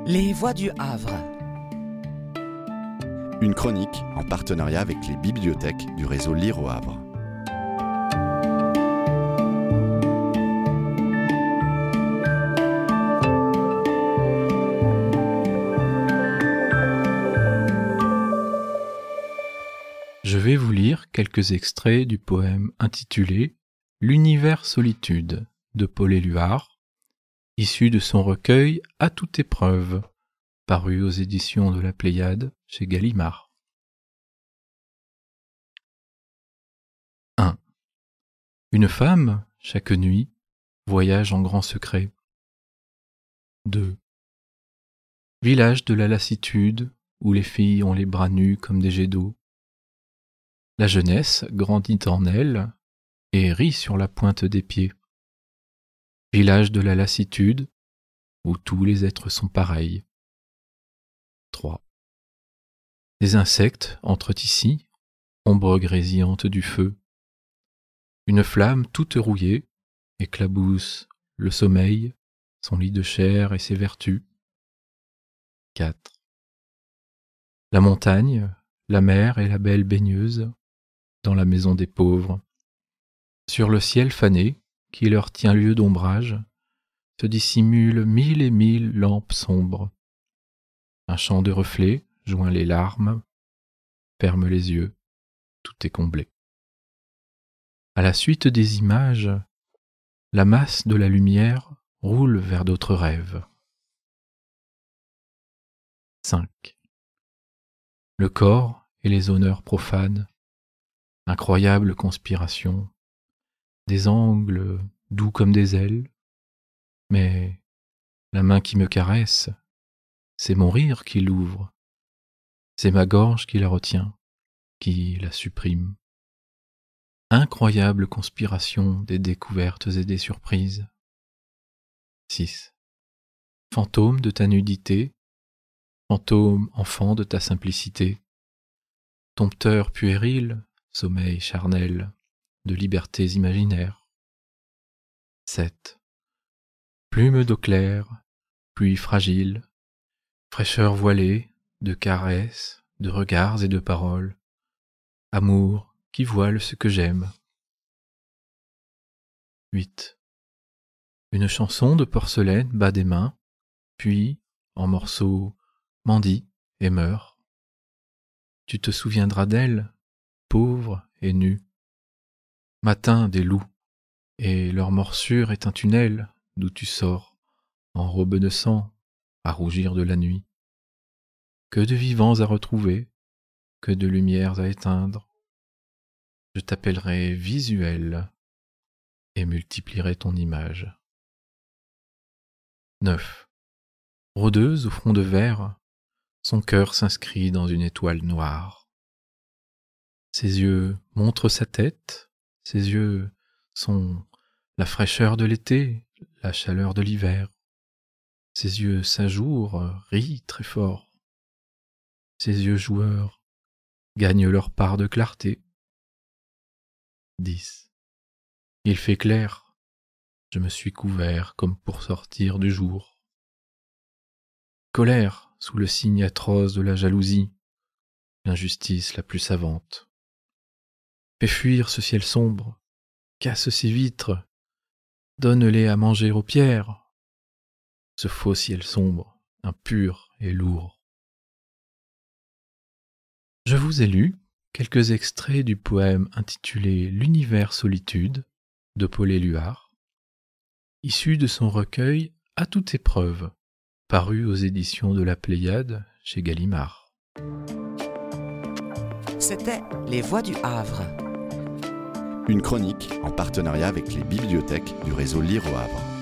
Les Voix du Havre. Une chronique en partenariat avec les bibliothèques du réseau Lire au Havre. Je vais vous lire quelques extraits du poème intitulé « L'univers solitude » de Paul Éluard, issu de son recueil « À toute épreuve », paru aux éditions de la Pléiade chez Gallimard. 1. Une femme, chaque nuit, voyage en grand secret. 2. Village de la lassitude, où les filles ont les bras nus comme des jets d'eau. La jeunesse grandit en elle et rit sur la pointe des pieds. Village de la lassitude, où tous les êtres sont pareils. 3. Des insectes entrent ici, ombre grésillante du feu. Une flamme toute rouillée éclabousse le sommeil, son lit de chair et ses vertus. 4. La montagne, la mer et la belle baigneuse, dans la maison des pauvres. Sur le ciel fané, qui leur tient lieu d'ombrage, se dissimulent mille et mille lampes sombres. Un champ de reflets joint les larmes, ferme les yeux, tout est comblé. À la suite des images, la masse de la lumière roule vers d'autres rêves. 5. Le corps et les honneurs profanes, incroyable conspiration, des angles doux comme des ailes, mais la main qui me caresse, c'est mon rire qui l'ouvre, c'est ma gorge qui la retient, qui la supprime. Incroyable conspiration des découvertes et des surprises. 6. Fantôme de ta nudité, fantôme enfant de ta simplicité, dompteur puéril, sommeil charnel, de libertés imaginaires. 7. Plume d'eau claire, pluie fragile, fraîcheur voilée, de caresses, de regards et de paroles, amour qui voile ce que j'aime. 8. Une chanson de porcelaine bat des mains, puis, en morceaux, mendie et meurt. Tu te souviendras d'elle, pauvre et nue. Matin des loups, et leur morsure est un tunnel d'où tu sors, en robe de sang, à rougir de la nuit. Que de vivants à retrouver, que de lumières à éteindre. Je t'appellerai visuel et multiplierai ton image. 9. Rôdeuse au front de verre, son cœur s'inscrit dans une étoile noire. Ses yeux montrent sa tête, ses yeux sont la fraîcheur de l'été, la chaleur de l'hiver. Ses yeux s'ajourent, rient très fort. Ses yeux joueurs gagnent leur part de clarté. 10. Il fait clair, je me suis couvert comme pour sortir du jour. Colère sous le signe atroce de la jalousie, l'injustice la plus savante. Fais fuir ce ciel sombre, casse ces vitres, donne-les à manger aux pierres. Ce faux ciel sombre, impur et lourd. Je vous ai lu quelques extraits du poème intitulé « L'univers solitude » de Paul Éluard, issu de son recueil « À toute épreuve », paru aux éditions de la Pléiade chez Gallimard. C'était Les Voix du Havre. Une chronique en partenariat avec les bibliothèques du réseau Lire au Havre.